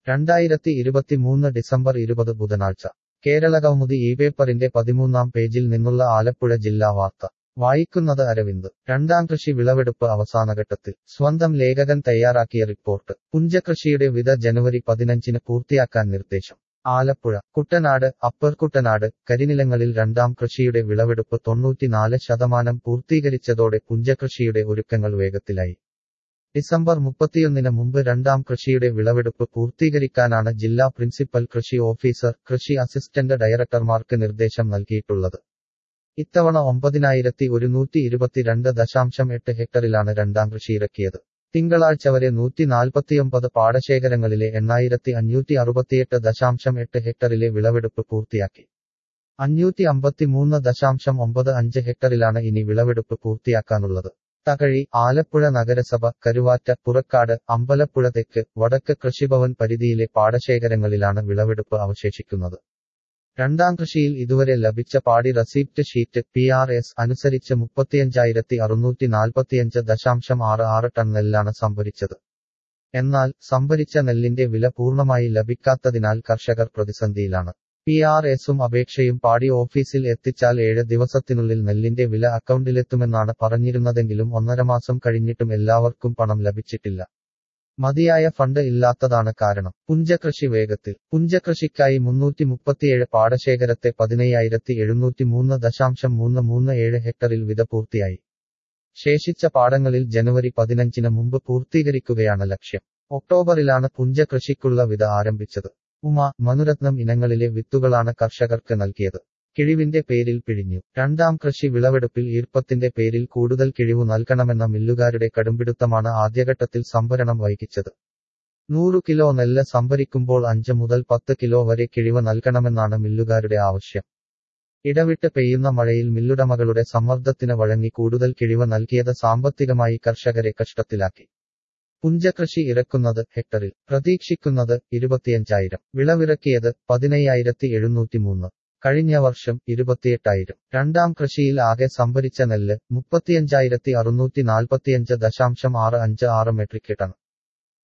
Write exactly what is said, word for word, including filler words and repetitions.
രണ്ടായിരത്തി ഇരുപത്തിമൂന്ന് ഡിസംബർ ഇരുപത് ബുധനാഴ്ച കേരളകൗമുദി ഈ പേപ്പറിന്റെ പതിമൂന്നാം പേജിൽ നിന്നുള്ള ആലപ്പുഴ ജില്ലാ വാർത്ത വായിക്കുന്നത് അരവിന്ദ്. രണ്ടാം കൃഷി വിളവെടുപ്പ് അവസാനഘട്ടത്തിൽ. സ്വന്തം ലേഖകൻ തയ്യാറാക്കിയ റിപ്പോർട്ട്. പുഞ്ചകൃഷിയുടെ വിത ജനുവരി പതിനഞ്ചിന് പൂർത്തിയാക്കാൻ നിർദ്ദേശം. ആലപ്പുഴ. കുട്ടനാട്, അപ്പർ കുട്ടനാട്, കരിനിലങ്ങളിൽ രണ്ടാം കൃഷിയുടെ വിളവെടുപ്പ് തൊണ്ണൂറ്റിനാല് ശതമാനം പൂർത്തീകരിച്ചതോടെ പുഞ്ചകൃഷിയുടെ ഒരുക്കങ്ങൾ വേഗത്തിലായി. ഡിസംബർ മുപ്പത്തിയൊന്നിന് മുമ്പ് രണ്ടാം കൃഷിയുടെ വിളവെടുപ്പ് പൂർത്തീകരിക്കാനാണ് ജില്ലാ പ്രിൻസിപ്പൽ കൃഷി ഓഫീസർ, കൃഷി അസിസ്റ്റന്റ് ഡയറക്ടർമാർക്ക് നിർദ്ദേശം നൽകിയിട്ടുള്ളത്. ഇത്തവണ ഒമ്പതിനായിരത്തി ഒരുന്നൂറ്റി ഇരുപത്തിരണ്ട് ദശാംശം എട്ട് ഹെക്ടറിലാണ് രണ്ടാം കൃഷി ഇറക്കിയത്. തിങ്കളാഴ്ച വരെ നൂറ്റി നാൽപ്പത്തിയൊമ്പത് പാടശേഖരങ്ങളിലെ എണ്ണായിരത്തി അഞ്ഞൂറ്റി അറുപത്തിയെട്ട് ദശാംശം എട്ട് ഹെക്ടറിലെ വിളവെടുപ്പ് പൂർത്തിയാക്കി. അഞ്ഞൂറ്റി അമ്പത്തിമൂന്ന് ദശാംശം ഒമ്പത് അഞ്ച് ഹെക്ടറിലാണ് ഇനി വിളവെടുപ്പ് പൂർത്തിയാക്കാനുള്ളത്. തകഴി, ആലപ്പുഴ നഗരസഭ, കരുവാറ്റ, പുറക്കാട്, അമ്പലപ്പുഴ തെക്ക്, വടക്ക് കൃഷിഭവൻ പരിധിയിലെ പാടശേഖരങ്ങളിലാണ് വിളവെടുപ്പ് അവശേഷിക്കുന്നത്. രണ്ടാം കൃഷിയിൽ ഇതുവരെ ലഭിച്ച paddy receipt sheet P R S അനുസരിച്ച് മുപ്പത്തിയഞ്ചായിരത്തി അറുന്നൂറ്റി നാൽപ്പത്തിയഞ്ച് ദശാംശം ആറ് ആറ് ടൺ നെല്ലാണ് സംഭരിച്ചത്. എന്നാൽ സംഭരിച്ച നെല്ലിന്റെ വില പൂർണ്ണമായി ലഭിക്കാത്തതിനാൽ കർഷകർ പ്രതിസന്ധിയിലാണ്. പി ആർ എസും അപേക്ഷയും പാടി ഓഫീസിൽ എത്തിച്ചാൽ ഏഴ് ദിവസത്തിനുള്ളിൽ നെല്ലിന്റെ വില അക്കൗണ്ടിലെത്തുമെന്നാണ് പറഞ്ഞിരുന്നതെങ്കിലും ഒന്നര മാസം കഴിഞ്ഞിട്ടും എല്ലാവർക്കും പണം ലഭിച്ചിട്ടില്ല. മതിയായ ഫണ്ട് ഇല്ലാത്തതാണ് കാരണം. പുഞ്ചകൃഷി വേഗത്തിൽ. പുഞ്ചകൃഷിക്കായി മുന്നൂറ്റി മുപ്പത്തിയേഴ് പാടശേഖരത്തെ പതിനയ്യായിരത്തി എഴുന്നൂറ്റി മൂന്ന് ദശാംശം മൂന്ന് മൂന്ന് ഏഴ് ഹെക്ടറിൽ വിത പൂർത്തിയായി. ശേഷിച്ച പാടങ്ങളിൽ ജനുവരി പതിനഞ്ചിന് മുമ്പ് പൂർത്തീകരിക്കുകയാണ് ലക്ഷ്യം. ഒക്ടോബറിലാണ് പുഞ്ചകൃഷിക്കുള്ള വിത ആരംഭിച്ചത്. ഉമ, മനുരത്നം ഇനങ്ങളിലെ വിത്തുകളാണ് കർഷകർക്ക് നൽകിയത്. കിഴിവിന്റെ പേരിൽ പിഴിഞ്ഞു. രണ്ടാം കൃഷി വിളവെടുപ്പിൽ ഈർപ്പത്തിന്റെ പേരിൽ കൂടുതൽ കിഴിവു നൽകണമെന്ന മില്ലുകാരുടെ കടുംപിടുത്തമാണ് ആദ്യഘട്ടത്തിൽ സംഭരണം വൈകിച്ചത്. നൂറു കിലോ നെല്ല് സംഭരിക്കുമ്പോൾ അഞ്ച് മുതൽ പത്ത് കിലോ വരെ കിഴിവ് നൽകണമെന്നാണ് മില്ലുകാരുടെ ആവശ്യം. ഇടവിട്ട് പെയ്യുന്ന മഴയിൽ മില്ലുടമകളുടെ സമ്മർദ്ദത്തിന് വഴങ്ങി കൂടുതൽ കിഴിവ് നൽകിയത് സാമ്പത്തികമായി കർഷകരെ കഷ്ടത്തിലാക്കി. പുഞ്ചകൃഷി ഇറക്കുന്നത് ഹെക്ടറിൽ പ്രതീക്ഷിക്കുന്നത് ഇരുപത്തിയഞ്ചായിരം. വിളവിറക്കിയത് പതിനയ്യായിരത്തി എഴുന്നൂറ്റി മൂന്ന്. കഴിഞ്ഞ വർഷം ഇരുപത്തിയെട്ടായിരം. രണ്ടാം കൃഷിയിൽ ആകെ സംഭരിച്ച നെല്ല് മുപ്പത്തിയഞ്ചായിരത്തി അറുന്നൂറ്റി നാൽപ്പത്തിയഞ്ച് ദശാംശം ആറ് അഞ്ച് ആറ് മെട്രിക് ടൺ.